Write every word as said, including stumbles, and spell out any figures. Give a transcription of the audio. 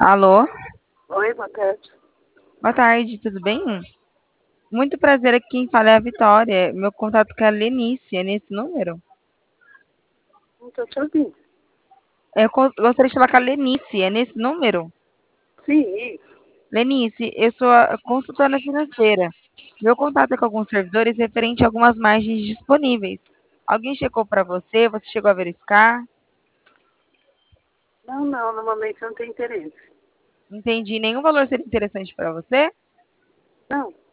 Alô? Oi, boa tarde. Boa tarde, tudo bem? Muito prazer, aqui quem fala é a Vitória. Meu contato com a Lenice, é nesse número? Não estou te ouvindo. Eu co- gostaria de falar com a Lenice, é nesse número? Sim, isso. Lenice, eu sou a consultora financeira. Meu contato é com alguns servidores referente a algumas margens disponíveis. Alguém checou para você? Você chegou a verificar? Não, não, no momento eu não tenho interesse. Entendi. Nenhum valor seria interessante para você? Não,